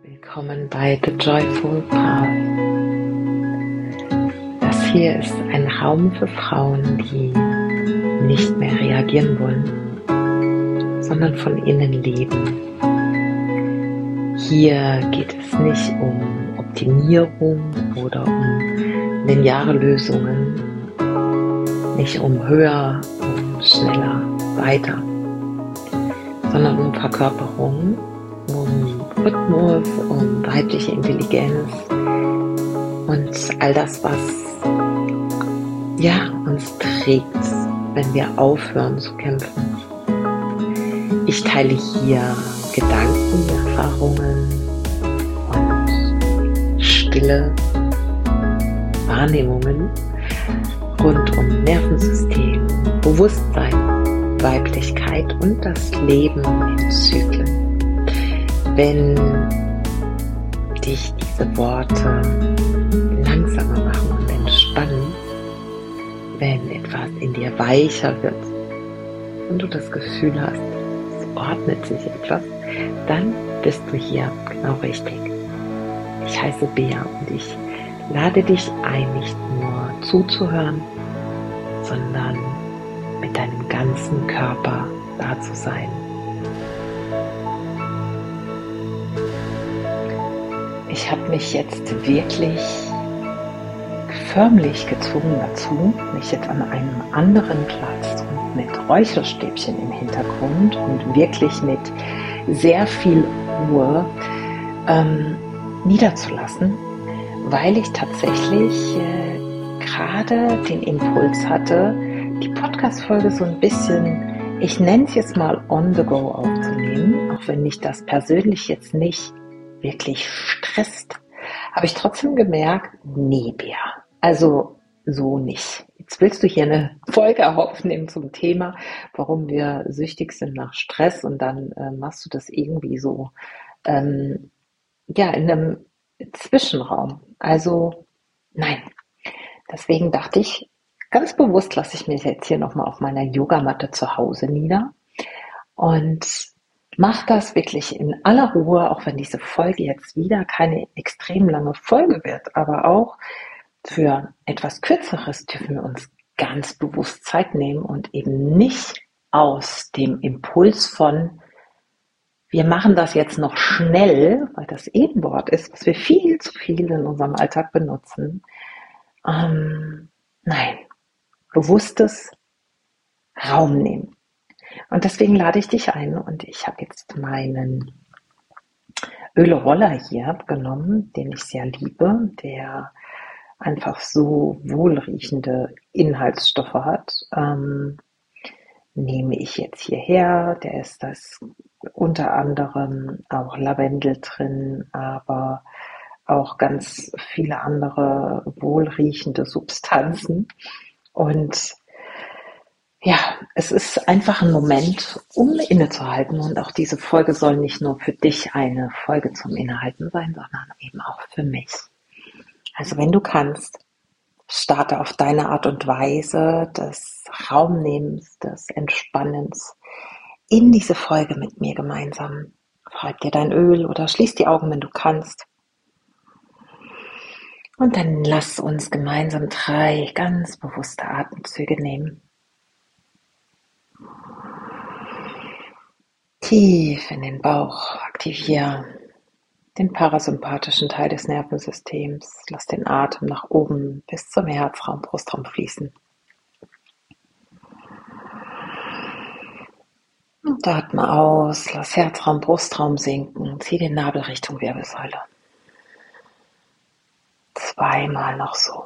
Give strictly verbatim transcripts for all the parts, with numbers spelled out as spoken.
Willkommen bei The Joyful Path. Das hier ist ein Raum für Frauen, die nicht mehr reagieren wollen, sondern von innen leben. Hier geht es nicht um Optimierung oder um lineare Lösungen, nicht um höher, um schneller, weiter, sondern um Verkörperung, um Rhythmus, um weibliche Intelligenz und all das, was ja, uns trägt, wenn wir aufhören zu kämpfen. Ich teile hier Gedanken, Erfahrungen und stille Wahrnehmungen rund um Nervensystem, Bewusstsein, Weiblichkeit und das Leben in Zyklen. Wenn dich diese Worte langsamer machen und entspannen, wenn etwas in dir weicher wird und du das Gefühl hast, es ordnet sich etwas, dann bist du hier genau richtig. Ich heiße Bea und ich lade dich ein, nicht nur zuzuhören, sondern mit deinem ganzen Körper da zu sein. Ich habe mich jetzt wirklich förmlich gezwungen dazu, mich jetzt an einem anderen Platz und mit Räucherstäbchen im Hintergrund und wirklich mit sehr viel Ruhe ähm, niederzulassen, weil ich tatsächlich äh, gerade den Impuls hatte, die Podcast-Folge so ein bisschen, ich nenne es jetzt mal on the go aufzunehmen, auch wenn mich das persönlich jetzt nicht wirklich stresst, habe ich trotzdem gemerkt, nee, Bea, also so nicht. Jetzt willst du hier eine Folge aufnehmen zum Thema, warum wir süchtig sind nach Stress und dann äh, machst du das irgendwie so ähm, ja in einem Zwischenraum. Also nein. Deswegen dachte ich, ganz bewusst lasse ich mich jetzt hier nochmal auf meiner Yogamatte zu Hause nieder und mach das wirklich in aller Ruhe, auch wenn diese Folge jetzt wieder keine extrem lange Folge wird, aber auch für etwas Kürzeres dürfen wir uns ganz bewusst Zeit nehmen und eben nicht aus dem Impuls von, wir machen das jetzt noch schnell, weil das eh ein Wort ist, was wir viel zu viel in unserem Alltag benutzen. Ähm, nein, bewusstes Raum nehmen. Und deswegen lade ich dich ein und ich habe jetzt meinen Öle-Roller hier genommen, den ich sehr liebe, der einfach so wohlriechende Inhaltsstoffe hat. Ähm, nehme ich jetzt hierher, der ist das unter anderem auch Lavendel drin, aber auch ganz viele andere wohlriechende Substanzen und ja, es ist einfach ein Moment, um innezuhalten und auch diese Folge soll nicht nur für dich eine Folge zum Innehalten sein, sondern eben auch für mich. Also wenn du kannst, starte auf deine Art und Weise des Raumnehmens, des Entspannens in diese Folge mit mir gemeinsam. Reib dir dein Öl oder schließ die Augen, wenn du kannst. Und dann lass uns gemeinsam drei ganz bewusste Atemzüge nehmen. Tief in den Bauch, aktiviere den parasympathischen Teil des Nervensystems. Lass den Atem nach oben bis zum Herzraum, Brustraum fließen. Und atme aus, lass Herzraum, Brustraum sinken. Zieh den Nabel Richtung Wirbelsäule. Zweimal noch so.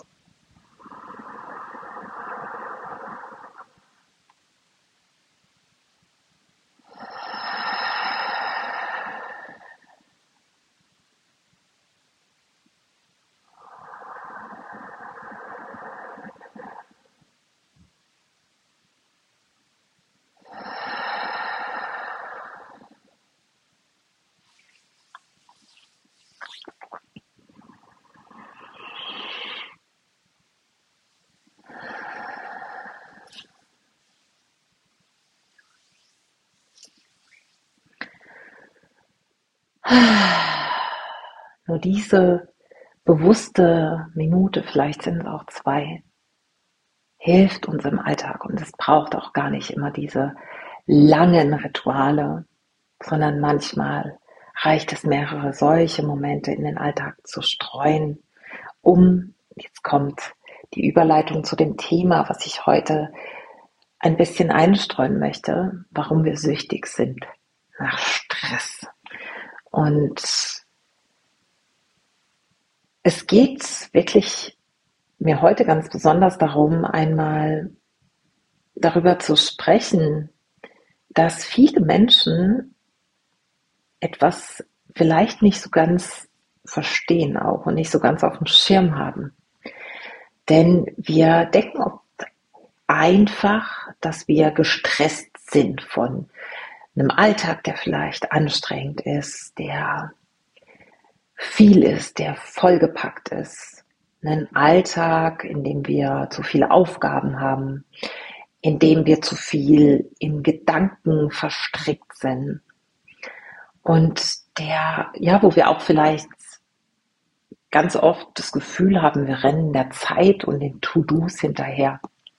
Nur diese bewusste Minute, vielleicht sind es auch zwei, hilft uns im Alltag. Und es braucht auch gar nicht immer diese langen Rituale, sondern manchmal reicht es, mehrere solche Momente in den Alltag zu streuen, um, jetzt kommt die Überleitung zu dem Thema, was ich heute ein bisschen einstreuen möchte, warum wir süchtig sind nach Stress. Und es geht wirklich mir heute ganz besonders darum, einmal darüber zu sprechen, dass viele Menschen etwas vielleicht nicht so ganz verstehen auch und nicht so ganz auf dem Schirm haben. Denn wir denken oft einfach, dass wir gestresst sind von einem Alltag, der vielleicht anstrengend ist, der viel ist, der vollgepackt ist. Einen Alltag, in dem wir zu viele Aufgaben haben, in dem wir zu viel in Gedanken verstrickt sind. Und der, ja, wo wir auch vielleicht ganz oft das Gefühl haben, wir rennen der Zeit und den To-Dos hinterher.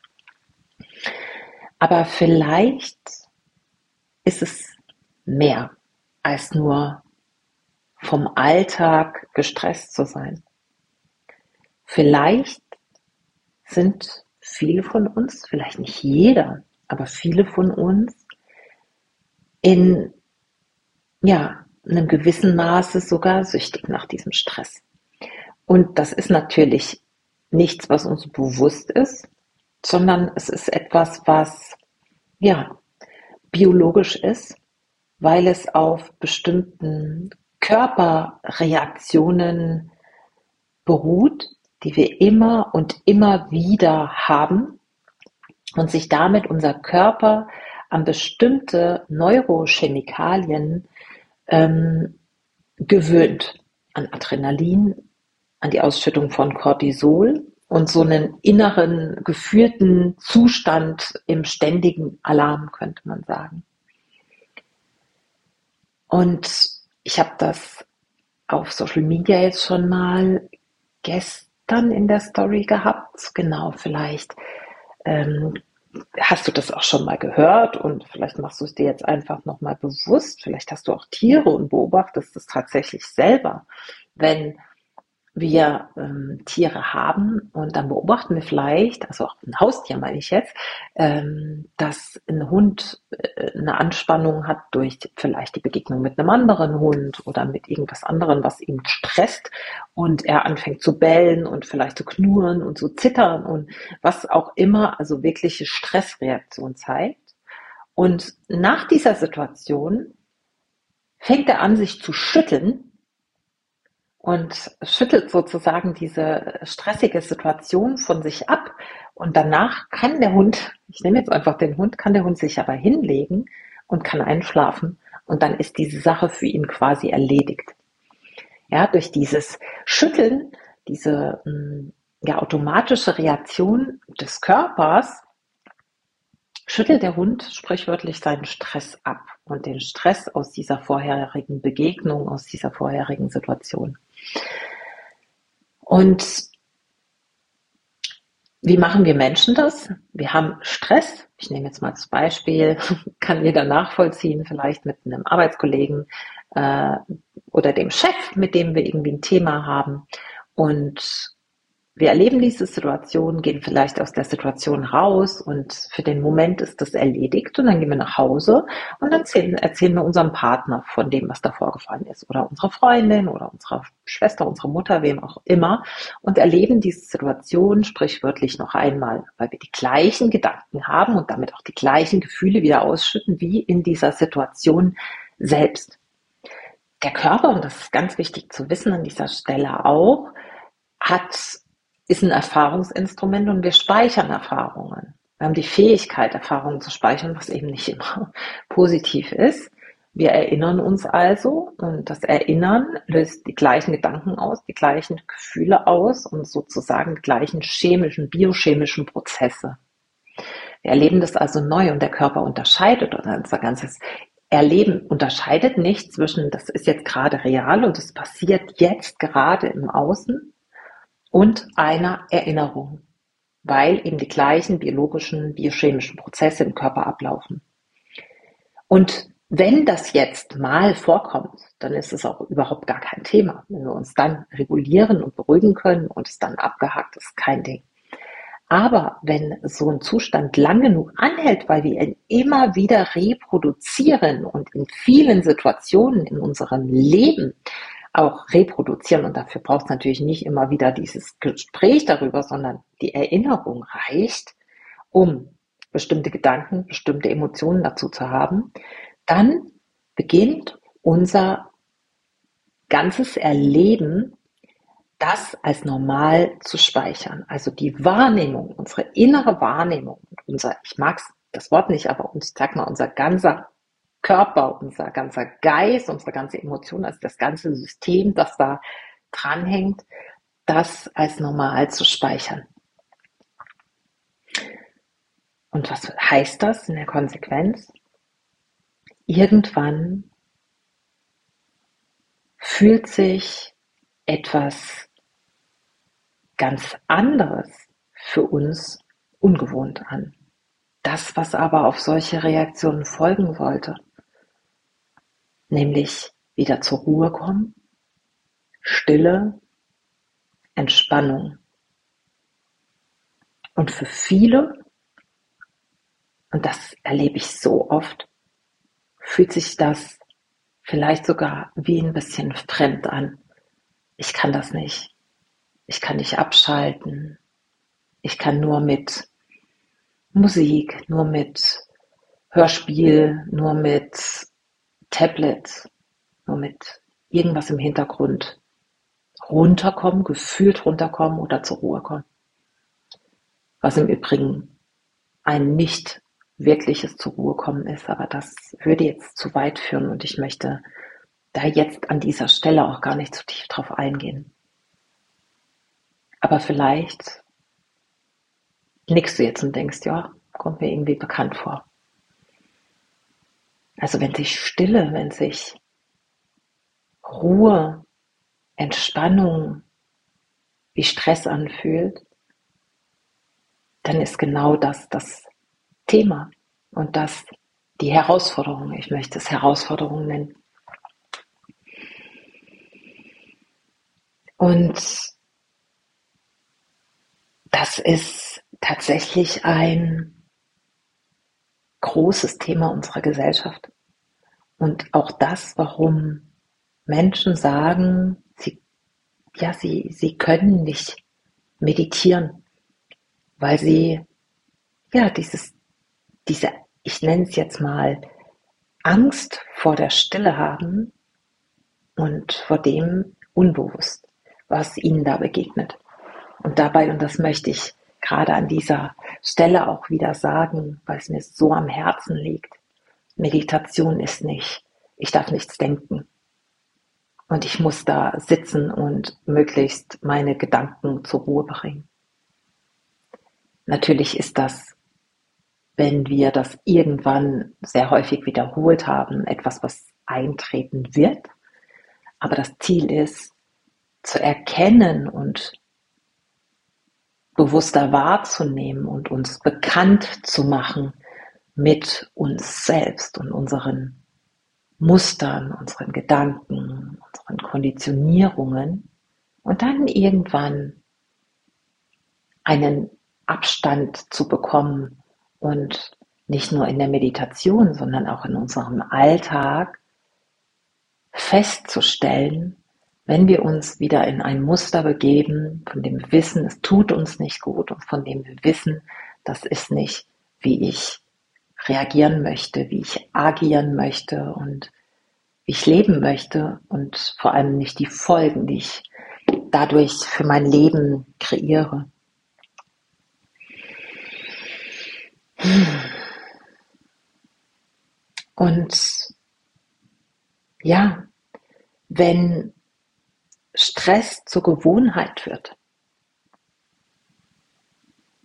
Aber vielleicht ist es mehr als nur vom Alltag gestresst zu sein. Vielleicht sind viele von uns, vielleicht nicht jeder, aber viele von uns in ja, einem gewissen Maße sogar süchtig nach diesem Stress. Und das ist natürlich nichts, was uns bewusst ist, sondern es ist etwas, was ja biologisch ist, weil es auf bestimmten Körperreaktionen beruht, die wir immer und immer wieder haben und sich damit unser Körper an bestimmte Neurochemikalien ähm, gewöhnt, an Adrenalin, an die Ausschüttung von Cortisol und so einen inneren, gefühlten Zustand im ständigen Alarm, könnte man sagen. Und ich habe das auf Social Media jetzt schon mal gestern in der Story gehabt. Genau, vielleicht ähm, hast du das auch schon mal gehört und vielleicht machst du es dir jetzt einfach nochmal bewusst. Vielleicht hast du auch Tiere und beobachtest es tatsächlich selber. Wenn wir ähm, Tiere haben und dann beobachten wir vielleicht, also auch ein Haustier meine ich jetzt, ähm, dass ein Hund äh, eine Anspannung hat durch vielleicht die Begegnung mit einem anderen Hund oder mit irgendwas anderem, was ihn stresst und er anfängt zu bellen und vielleicht zu knurren und zu zittern und was auch immer, also wirkliche Stressreaktion zeigt. Und nach dieser Situation fängt er an, sich zu schütteln und schüttelt sozusagen diese stressige Situation von sich ab. Und danach kann der Hund, ich nehme jetzt einfach den Hund, kann der Hund sich aber hinlegen und kann einschlafen. Und dann ist diese Sache für ihn quasi erledigt. Ja, durch dieses Schütteln, diese ja, automatische Reaktion des Körpers, schüttelt der Hund sprichwörtlich seinen Stress ab und den Stress aus dieser vorherigen Begegnung, aus dieser vorherigen Situation. Und wie machen wir Menschen das? Wir haben Stress. Ich nehme jetzt mal das Beispiel, kann jeder nachvollziehen, vielleicht mit einem Arbeitskollegen äh, oder dem Chef, mit dem wir irgendwie ein Thema haben. Und wir erleben diese Situation, gehen vielleicht aus der Situation raus und für den Moment ist das erledigt und dann gehen wir nach Hause und dann erzählen, erzählen wir unserem Partner von dem, was da vorgefallen ist oder unserer Freundin oder unserer Schwester, unserer Mutter, wem auch immer und erleben diese Situation sprichwörtlich noch einmal, weil wir die gleichen Gedanken haben und damit auch die gleichen Gefühle wieder ausschütten wie in dieser Situation selbst. Der Körper, und das ist ganz wichtig zu wissen an dieser Stelle auch, hat ist ein Erfahrungsinstrument und wir speichern Erfahrungen. Wir haben die Fähigkeit, Erfahrungen zu speichern, was eben nicht immer positiv ist. Wir erinnern uns also und das Erinnern löst die gleichen Gedanken aus, die gleichen Gefühle aus und sozusagen die gleichen chemischen, biochemischen Prozesse. Wir erleben das also neu und der Körper unterscheidet unser ganzes Erleben unterscheidet nicht zwischen, das ist jetzt gerade real und es passiert jetzt gerade im Außen, und einer Erinnerung, weil eben die gleichen biologischen, biochemischen Prozesse im Körper ablaufen. Und wenn das jetzt mal vorkommt, dann ist es auch überhaupt gar kein Thema. Wenn wir uns dann regulieren und beruhigen können und es dann abgehakt ist, kein Ding. Aber wenn so ein Zustand lang genug anhält, weil wir ihn immer wieder reproduzieren und in vielen Situationen in unserem Leben auch reproduzieren, und dafür braucht es natürlich nicht immer wieder dieses Gespräch darüber, sondern die Erinnerung reicht, um bestimmte Gedanken, bestimmte Emotionen dazu zu haben, dann beginnt unser ganzes Erleben, das als normal zu speichern. Also die Wahrnehmung, unsere innere Wahrnehmung, unser, ich mag das Wort nicht, aber ich sag mal, unser ganzer Körper, unser ganzer Geist, unsere ganze Emotion, also das ganze System, das da dranhängt, das als normal zu speichern. Und was heißt das in der Konsequenz? Irgendwann fühlt sich etwas ganz anderes für uns ungewohnt an. Das, was aber auf solche Reaktionen folgen sollte, nämlich wieder zur Ruhe kommen, Stille, Entspannung. Und für viele, und das erlebe ich so oft, fühlt sich das vielleicht sogar wie ein bisschen fremd an. Ich kann das nicht. Ich kann nicht abschalten. Ich kann nur mit Musik, nur mit Hörspiel, nur mit Tablet, nur mit irgendwas im Hintergrund runterkommen, gefühlt runterkommen oder zur Ruhe kommen. Was im Übrigen ein nicht wirkliches zur Ruhe kommen ist, aber das würde jetzt zu weit führen und ich möchte da jetzt an dieser Stelle auch gar nicht zu tief drauf eingehen. Aber vielleicht nickst du jetzt und denkst, ja, kommt mir irgendwie bekannt vor. Also wenn sich Stille, wenn sich Ruhe, Entspannung wie Stress anfühlt, dann ist genau das das Thema und das die Herausforderung. Ich möchte es Herausforderung nennen. Und das ist tatsächlich ein großes Thema unserer Gesellschaft. Und auch das, warum Menschen sagen, sie, ja, sie, sie können nicht meditieren, weil sie, ja, dieses, diese, ich nenne es jetzt mal, Angst vor der Stille haben und vor dem unbewusst, was ihnen da begegnet. Und dabei, und das möchte ich gerade an dieser Stelle auch wieder sagen, weil es mir so am Herzen liegt, Meditation ist nicht, ich darf nichts denken. Und ich muss da sitzen und möglichst meine Gedanken zur Ruhe bringen. Natürlich ist das, wenn wir das irgendwann sehr häufig wiederholt haben, etwas, was eintreten wird. Aber das Ziel ist, zu erkennen und bewusster wahrzunehmen und uns bekannt zu machen mit uns selbst und unseren Mustern, unseren Gedanken, unseren Konditionierungen und dann irgendwann einen Abstand zu bekommen und nicht nur in der Meditation, sondern auch in unserem Alltag festzustellen, wenn wir uns wieder in ein Muster begeben, von dem wir wissen, es tut uns nicht gut und von dem wir wissen, das ist nicht, wie ich reagieren möchte, wie ich agieren möchte und wie ich leben möchte und vor allem nicht die Folgen, die ich dadurch für mein Leben kreiere. Und ja, wenn Stress zur Gewohnheit wird,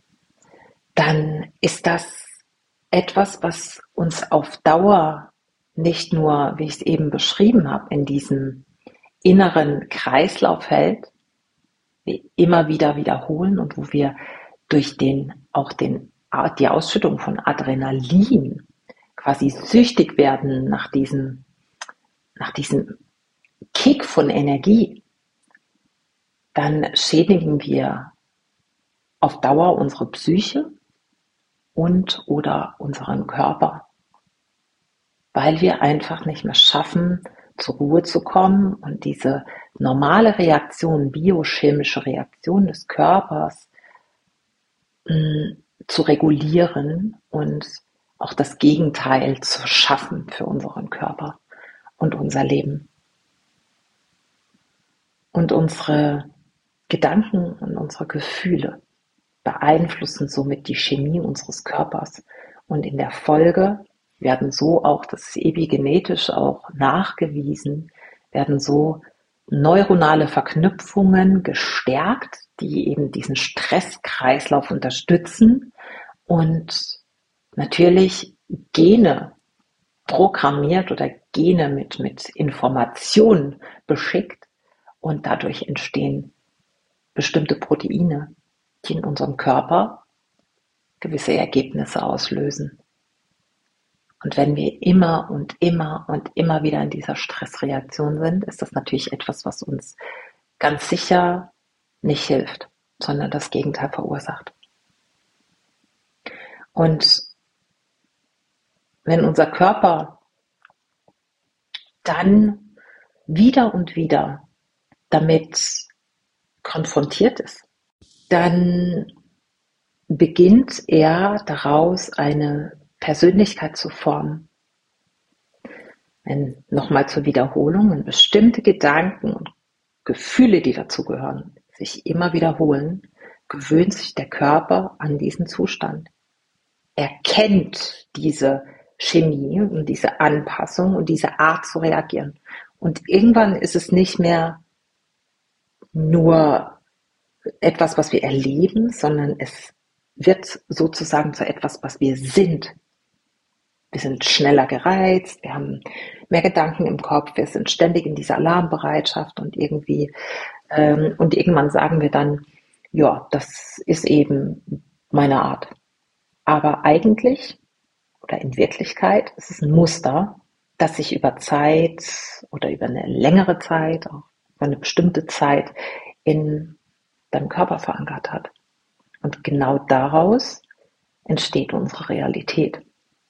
dann ist das etwas, was uns auf Dauer nicht nur, wie ich es eben beschrieben habe, in diesem inneren Kreislauf hält, wir immer wieder wiederholen und wo wir durch den, auch den, die Ausschüttung von Adrenalin quasi süchtig werden nach diesem, nach diesem Kick von Energie, dann schädigen wir auf Dauer unsere Psyche und oder unseren Körper, weil wir einfach nicht mehr schaffen, zur Ruhe zu kommen und diese normale Reaktion, biochemische Reaktion des Körpers mh, zu regulieren und auch das Gegenteil zu schaffen für unseren Körper und unser Leben. Und unsere Gedanken und unsere Gefühle beeinflussen somit die Chemie unseres Körpers. Und in der Folge werden so auch, das ist epigenetisch auch nachgewiesen, werden so neuronale Verknüpfungen gestärkt, die eben diesen Stresskreislauf unterstützen und natürlich Gene programmiert oder Gene mit, mit Informationen beschickt und dadurch entstehen bestimmte Proteine, die in unserem Körper gewisse Ergebnisse auslösen. Und wenn wir immer und immer und immer wieder in dieser Stressreaktion sind, ist das natürlich etwas, was uns ganz sicher nicht hilft, sondern das Gegenteil verursacht. Und wenn unser Körper dann wieder und wieder damit konfrontiert ist, dann beginnt er daraus eine Persönlichkeit zu formen. Wenn, nochmal zur Wiederholung, wenn bestimmte Gedanken und Gefühle, die dazugehören, sich immer wiederholen, gewöhnt sich der Körper an diesen Zustand. Er kennt diese Chemie und diese Anpassung und diese Art zu reagieren. Und irgendwann ist es nicht mehr nur etwas, was wir erleben, sondern es wird sozusagen zu etwas, was wir sind. Wir sind schneller gereizt, wir haben mehr Gedanken im Kopf, wir sind ständig in dieser Alarmbereitschaft und irgendwie ähm, und irgendwann sagen wir dann, ja, das ist eben meine Art. Aber eigentlich oder in Wirklichkeit ist es ein Muster, das sich über Zeit oder über eine längere Zeit, auch über eine bestimmte Zeit in deinem Körper verankert hat. Und genau daraus entsteht unsere Realität.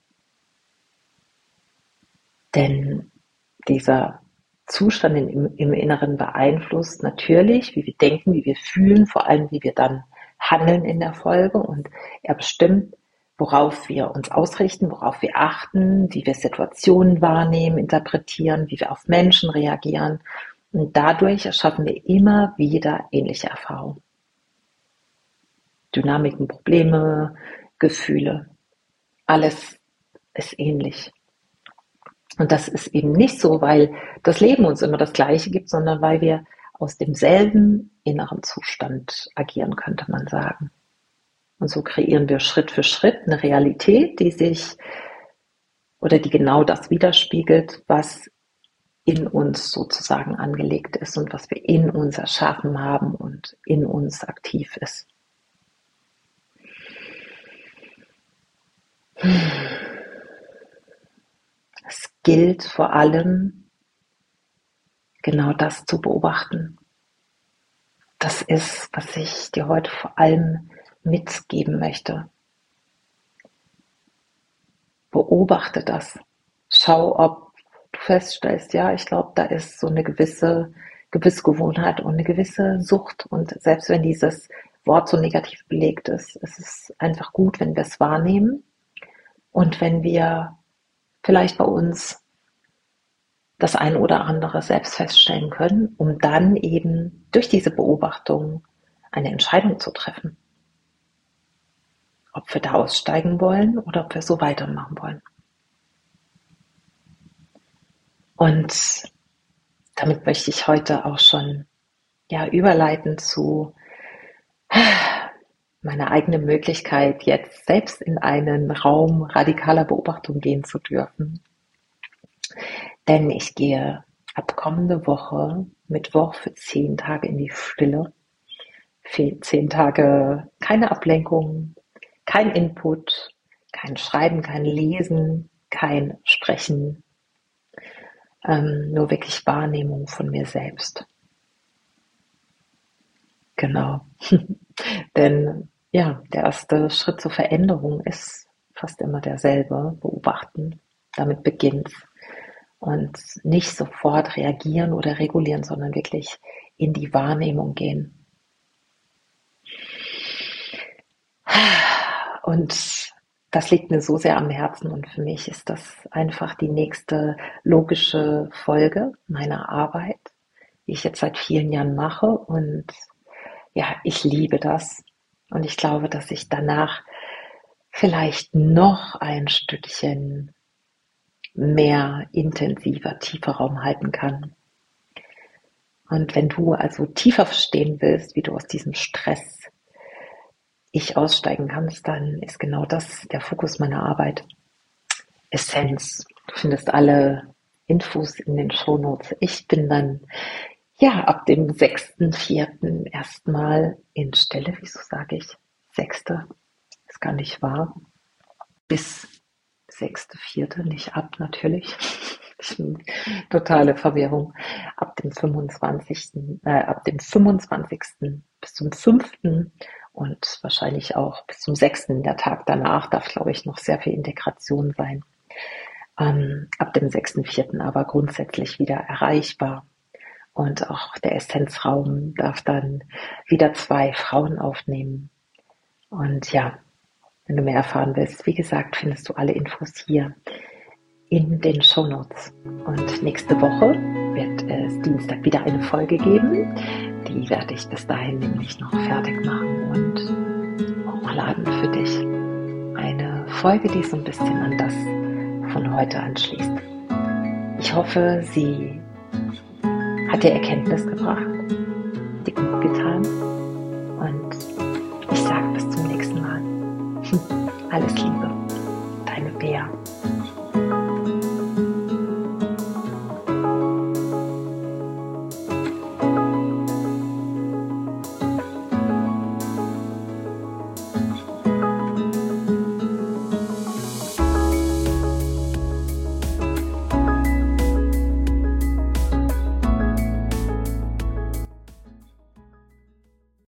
Denn dieser Zustand im, im Inneren beeinflusst natürlich, wie wir denken, wie wir fühlen, vor allem wie wir dann handeln in der Folge. Und er bestimmt, worauf wir uns ausrichten, worauf wir achten, wie wir Situationen wahrnehmen, interpretieren, wie wir auf Menschen reagieren. Und dadurch erschaffen wir immer wieder ähnliche Erfahrungen. Dynamiken, Probleme, Gefühle, alles ist ähnlich. Und das ist eben nicht so, weil das Leben uns immer das Gleiche gibt, sondern weil wir aus demselben inneren Zustand agieren, könnte man sagen. Und so kreieren wir Schritt für Schritt eine Realität, die sich oder die genau das widerspiegelt, was in uns sozusagen angelegt ist und was wir in uns erschaffen haben und in uns aktiv ist. Es gilt vor allem, genau das zu beobachten. Das ist, was ich dir heute vor allem mitgeben möchte. Beobachte das. Schau, ob du feststellst, ja, ich glaube, da ist so eine gewisse, gewisse Gewohnheit und eine gewisse Sucht. Und selbst wenn dieses Wort so negativ belegt ist, ist es einfach gut, wenn wir es wahrnehmen und wenn wir vielleicht bei uns das ein oder andere selbst feststellen können, um dann eben durch diese Beobachtung eine Entscheidung zu treffen. Ob wir da aussteigen wollen oder ob wir so weitermachen wollen. Und damit möchte ich heute auch schon ja, überleiten zu meiner eigenen Möglichkeit, jetzt selbst in einen Raum radikaler Beobachtung gehen zu dürfen. Denn ich gehe ab kommende Woche Mittwoch für zehn Tage in die Stille. Für zehn Tage keine Ablenkung, kein Input, kein Schreiben, kein Lesen, kein Sprechen, ähm, nur wirklich Wahrnehmung von mir selbst. Genau. Denn ja, der erste Schritt zur Veränderung ist fast immer derselbe, beobachten. Damit beginnt's. Und nicht sofort reagieren oder regulieren, sondern wirklich in die Wahrnehmung gehen. Und das liegt mir so sehr am Herzen und für mich ist das einfach die nächste logische Folge meiner Arbeit, die ich jetzt seit vielen Jahren mache. Und ja, ich liebe das. Und ich glaube, dass ich danach vielleicht noch ein Stückchen mehr intensiver, tiefer Raum halten kann. Und wenn du also tiefer verstehen willst, wie du aus diesem Stress ich aussteigen kannst, dann ist genau das der Fokus meiner Arbeit. Essenz. Du findest alle Infos in den Shownotes. Ich bin dann ja ab dem sechsten vierten erstmal in Stelle. Wieso sage ich sechste? Ist gar nicht wahr. Bis sechste vierte nicht ab, natürlich. Totale Verwirrung. Ab dem fünfundzwanzigsten Äh, ab dem fünfundzwanzigsten bis zum fünften und wahrscheinlich auch bis zum sechsten Der Tag danach darf, glaube ich, noch sehr viel Integration sein. Ähm, ab dem sechsten vierten aber grundsätzlich wieder erreichbar. Und auch der Essenzraum darf dann wieder zwei Frauen aufnehmen. Und ja, wenn du mehr erfahren willst, wie gesagt, findest du alle Infos hier in den Shownotes. Und nächste Woche wird es Dienstag wieder eine Folge geben. Die werde ich bis dahin nämlich noch fertig machen und hochladen für dich. Eine Folge, die so ein bisschen an das von heute anschließt. Ich hoffe, sie hat dir Erkenntnis gebracht, dir gut getan. Und ich sage bis zum nächsten Mal. Alles Liebe, deine Bea.